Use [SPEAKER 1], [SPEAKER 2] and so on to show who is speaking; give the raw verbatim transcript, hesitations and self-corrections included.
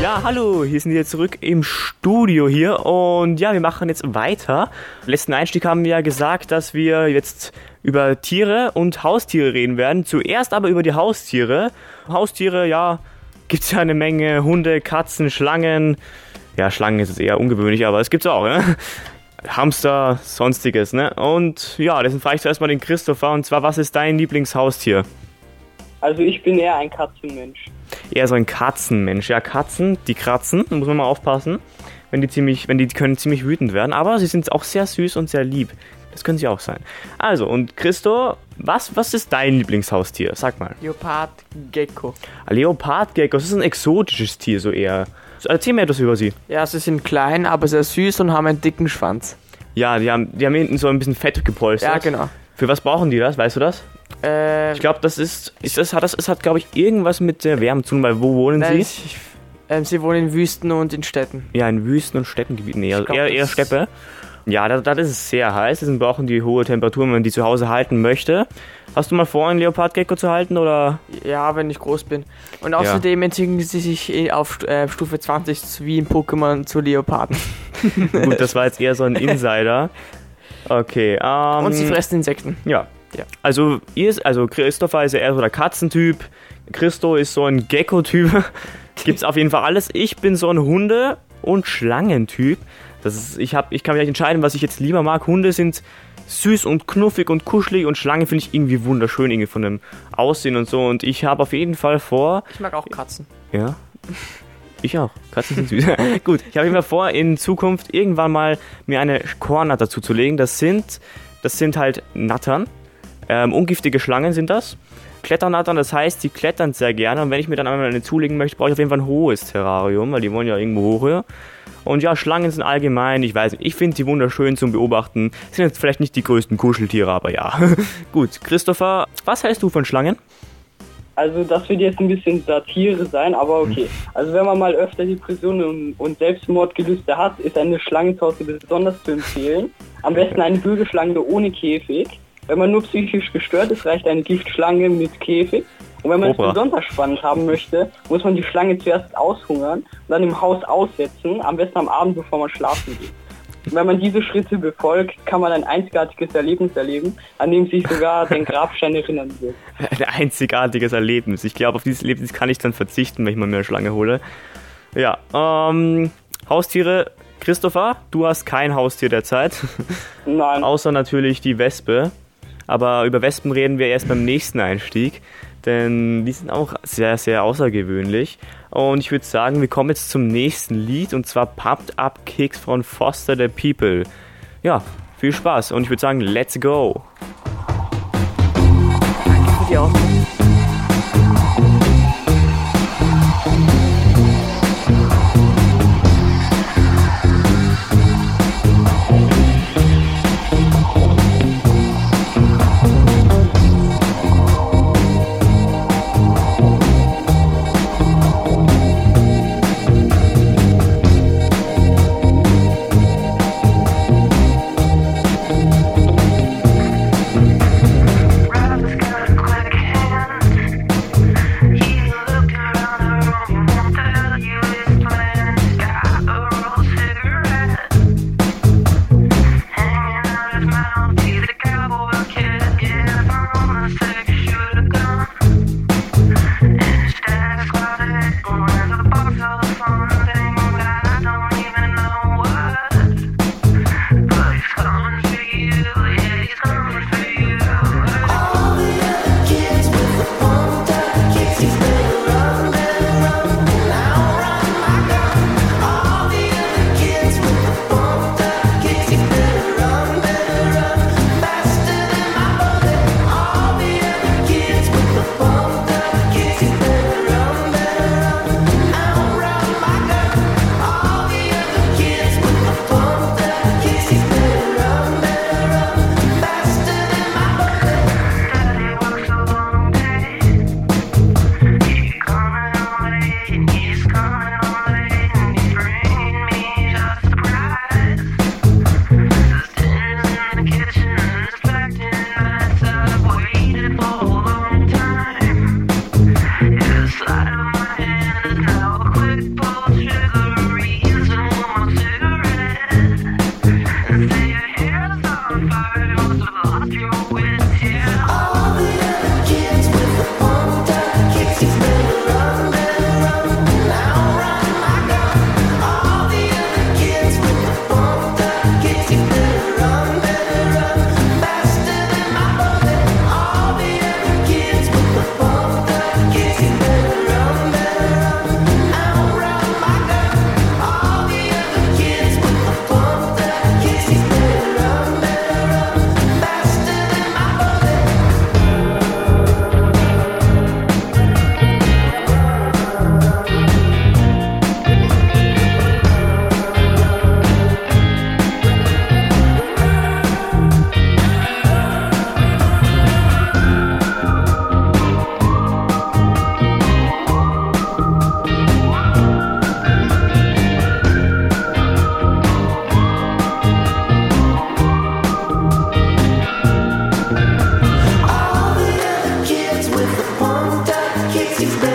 [SPEAKER 1] Ja, hallo, hier sind wir zurück im Studio hier und ja, wir machen jetzt weiter. Im letzten Einstieg haben wir ja gesagt, dass wir jetzt über Tiere und Haustiere reden werden. Zuerst aber über die Haustiere. Haustiere, ja, gibt's ja eine Menge. Hunde, Katzen, Schlangen. Ja, Schlangen ist es eher ungewöhnlich, aber es gibt's auch, ne? Hamster, sonstiges, ne? Und ja, deswegen frage ich zuerst mal den Christopher, und zwar, was ist dein Lieblingshaustier?
[SPEAKER 2] Also ich bin eher ein Katzenmensch.
[SPEAKER 1] Eher so ein Katzenmensch. Ja, Katzen, die kratzen, da muss man mal aufpassen. Wenn die ziemlich, wenn die, die können ziemlich wütend werden, aber sie sind auch sehr süß und sehr lieb. Das können sie auch sein. Also, und Christo, was, was ist dein Lieblingshaustier? Sag mal.
[SPEAKER 3] Leopardgecko.
[SPEAKER 1] Leopardgecko, das ist ein exotisches Tier, so eher. Erzähl mir etwas über sie.
[SPEAKER 3] Ja, sie sind klein, aber sehr süß und haben einen dicken Schwanz.
[SPEAKER 1] Ja, die haben, die haben hinten so ein bisschen Fett gepolstert.
[SPEAKER 3] Ja, genau.
[SPEAKER 1] Für was brauchen die das? Weißt du das?
[SPEAKER 3] Äh,
[SPEAKER 1] Ich glaube, das ist, ist das, hat das, es hat, glaube ich, irgendwas mit der Wärme zu tun, weil wo wohnen
[SPEAKER 3] nein,
[SPEAKER 1] sie?
[SPEAKER 3] ich, ich, ähm, sie wohnen in Wüsten und in Städten.
[SPEAKER 1] Ja, in Wüsten- und Steppengebieten, eher,
[SPEAKER 3] Ich glaub,
[SPEAKER 1] eher, eher
[SPEAKER 3] das-
[SPEAKER 1] Steppe. Ja, da, da ist es sehr heiß, deswegen brauchen die hohe Temperaturen, wenn man die zu Hause halten möchte. Hast du mal vor, einen Leopardgecko zu halten, oder?
[SPEAKER 3] Ja, wenn ich groß bin. Und außerdem entwickeln sie sich eh auf äh, Stufe zwanzig wie in Pokémon zu Leoparden.
[SPEAKER 1] Gut, das war jetzt eher so ein Insider. Okay, ähm...
[SPEAKER 3] Und sie fressen Insekten.
[SPEAKER 1] Ja.
[SPEAKER 3] Ja.
[SPEAKER 1] Also, ihr ist, also Christopher ist ja eher so der Katzentyp, Christo ist so ein Gecko-Typ. Gibt's auf jeden Fall alles. Ich bin so ein Hunde- und Schlangentyp. Das ist, ich, hab, ich kann mich entscheiden, was ich jetzt lieber mag. Hunde sind süß und knuffig und kuschelig und Schlangen finde ich irgendwie wunderschön, irgendwie von dem Aussehen und so. Und ich habe auf jeden Fall vor...
[SPEAKER 3] Ich mag auch Katzen.
[SPEAKER 1] Ja, ich auch. Katzen sind süß. Gut, ich habe immer vor, in Zukunft irgendwann mal mir eine Kornnatter zuzulegen. Das sind, das sind halt Nattern. Ähm, ungiftige Schlangen sind das. Kletternattern, das heißt, die klettern sehr gerne. Und wenn ich mir dann einmal eine zulegen möchte, brauche ich auf jeden Fall ein hohes Terrarium, weil die wollen ja irgendwo hoch höher. Und ja, Schlangen sind allgemein, ich weiß nicht, ich finde sie wunderschön zum Beobachten. Sind jetzt vielleicht nicht die größten Kuscheltiere, aber ja. Gut, Christopher, was hältst du von Schlangen?
[SPEAKER 2] Also das wird jetzt ein bisschen Satire sein, aber okay. Also wenn man mal öfter Depressionen und, und Selbstmordgelüste hat, ist eine Schlange zu Hause besonders zu empfehlen. Am besten eine Bürgerschlange ohne Käfig. Wenn man nur psychisch gestört ist, reicht eine Giftschlange mit Käfig. Und wenn man
[SPEAKER 1] Cobra.
[SPEAKER 2] es besonders spannend haben möchte, muss man die Schlange zuerst aushungern und dann im Haus aussetzen, am besten am Abend, bevor man schlafen geht. Und wenn man diese Schritte befolgt, kann man ein einzigartiges Erlebnis erleben, an dem sich sogar den Grabstein erinnern wird.
[SPEAKER 1] Ein einzigartiges Erlebnis. Ich glaube, auf dieses Erlebnis kann ich dann verzichten, wenn ich mal mir eine Schlange hole. Ja, ähm, Haustiere. Christopher, du hast kein Haustier derzeit.
[SPEAKER 2] Nein.
[SPEAKER 1] Außer natürlich die Wespe. Aber über Wespen reden wir erst beim nächsten Einstieg. Denn die sind auch sehr, sehr außergewöhnlich. Und ich würde sagen, wir kommen jetzt zum nächsten Lied. Und zwar Pumped Up Kicks von Foster the People. Ja, viel Spaß. Und ich würde sagen, let's go.
[SPEAKER 3] Danke für die Auswahl.
[SPEAKER 4] Run, quick, die Fresse.